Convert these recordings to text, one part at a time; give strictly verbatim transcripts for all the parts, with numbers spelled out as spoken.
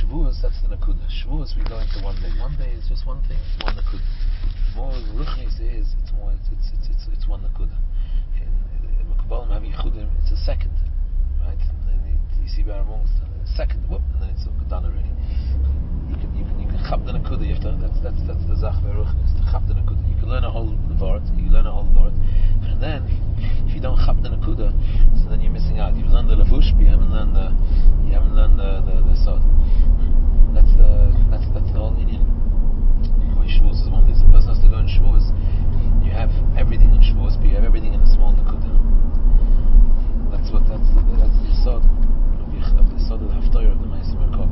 Shavuos, that's the Nakuda. Shavuos, we go into one day. One day is just one thing, it's one Nakuda. More Ruchnis is, it's more, it's it's it's it's, it's one Nakuda. In Mekubalim have Yichudim, it's a second, right? And then you, you see Bar amongst a second, whoop, and then it's done already. You can you can you can chap the Nakuda. You have to, that's that's that's the Zach Ruchnis, to chap the Nakuda. You can learn a whole Vart, you can learn a whole Vart, and then if you don't chap the Nakuda, so then you're missing out. You've learned the Lavush, but you haven't learned the you haven't learned the the, the Sod. That's the that's that's the whole Indian. Shavuos is one thing. So a person has to go in Shavuos. You have everything in Shavuos, but you have everything in a small Nakuda. That's what that's the, that's the Sod of the Sod of the Haftarah of the Ma'aser Merkava.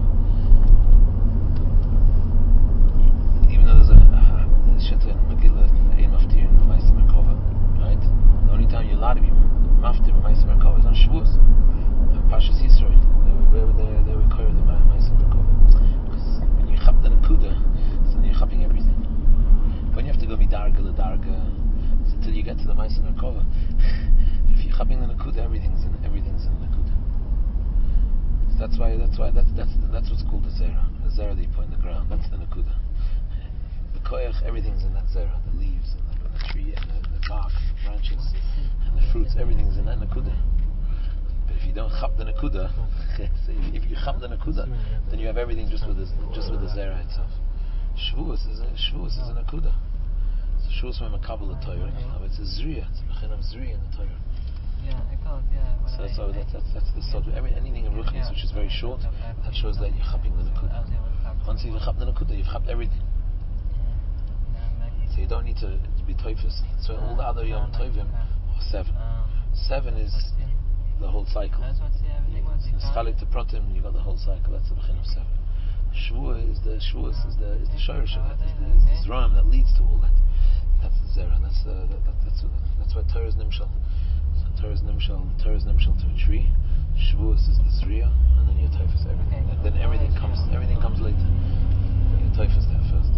Even though there's a Shetta in Megillah, Ein Maftir in the Ma'aser Merkava, right? The only time you're allowed to be Maftir in Ma'aser Merkava is on Shavuos. And Pashas Yisrael, they were where they they were clear the Ma'aser Merkava. Because when you chap the Nakuda, so then you're chapping everything. When you have to go midarga l'darga, so until you get to the Ma'aser Merkava, if you're chapping the Nakuda, everything's in everything's in the Nakuda. So that's why that's why that's that's that's what's called the zera. The zera that you put in the ground, that's the Nakuda. The koyach, everything's in that zera. The leaves and the, and the tree and the, the bark, and the branches and the fruits, everything's in that Nakuda. But if you don't chap the Nakuda, so if you chap the Nakuda, then you have everything just with the just with the zera itself. Shavuos is a Shavuos is a Nakuda. So Shavuos from a Kabbalah Torah. It's a Zriya. It's a Bechin of Zriya in the Torah. Yeah, I got yeah. So that's how that's that's that's the sod. Every anything in Ruchnis which is very short, that shows that you're chapping the Nakuda. Once you've chapped the Nakuda, you've chapped everything. So you don't need to be toifus. So all the other Yom Tovim are seven. Seven is the whole cycle. Schalik to Protim, you got the whole cycle. That's the Bechin of seven. Shavuos is the Shavuos is the is the Shorish of that. Is the, is the Zram that leads to all that. That's the Zera. That's the that, that, that's that's why Torah is Nimshal. So Torah is Nimshal. Torah is Nimshal to a tree. Shavuos is the Zriya, and then you Toifus everything. And then everything comes everything comes later. You Toifus that first.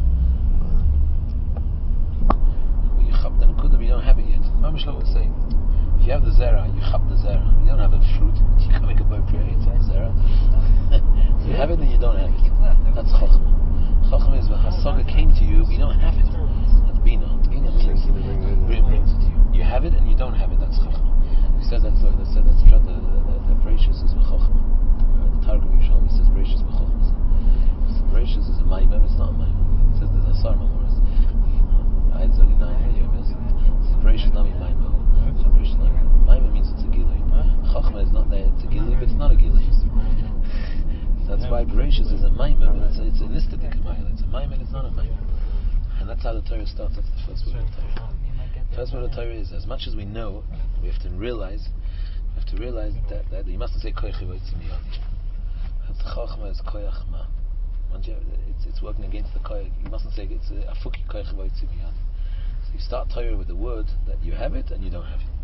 Well, you chap the Nakuda, but you don't have it yet. Mamash Lo was saying, if you have the Zera, you chap the Zera. You don't have a fruit. You can't make a appropriate the Zera. You have it and you don't have it. That's Chachma. Chachma is when Hasaga came to you, but you don't have it. That's Bina. Bina means it brings it to you. You have it and you don't have it. That's Chachma. We said that's uh, that's uh, that's the the, the, the Bereshis is Chachma. The Targum Yerushalmi says Bereshis Chachma. So Bereshis is a Maimem. It's not a Maimem. It says the Asar Mamoras. It's only nine years. So Bereshis not a Maimem. So Bereshis not a Maimem means it's a Gilui. Chachma is not there. It's a Gilui, but it's not a Gilui. That's why Bereshis is a Maimon, but it's a, it's a Nistadik Maimon. It's a Maimon, it's not a Maimon. And that's how the Torah starts. That's the first word of the Torah. The first word of the Torah is, as much as we know, we have to realize, we have to realize that, that you mustn't say Koyach Yivoitzi Miyad. That's Chachma is Koyach Ma. Once you, it's, it's working against the Koyach. You mustn't say it's a Afuki Koyach Yivoitzi Miyad. So you start Torah with the word that you have it and you don't have it.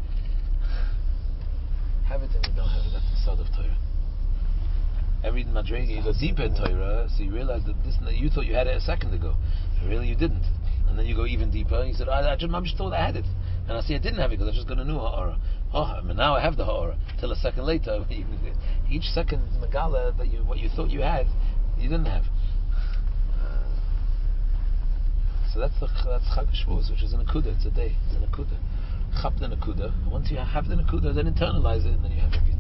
Have it and you don't have it. That's the Sod of Torah. Every Madrega you go deeper in Torah, so you realize that this you thought you had it a second ago, but really you didn't. And then you go even deeper, and you said, oh, I just, I just thought I had it, and I see I didn't have it because I just got a new ha'ara. Oh, but now I have the ha'ara. Till a second later, each second megala that you what you thought you had, you didn't have. So that's the that's Chag Shavuos, which is a Nakuda. It's a day. It's a Nakuda. Chap the Nakuda. Once you have the Nakuda, then internalize it, and then you have everything.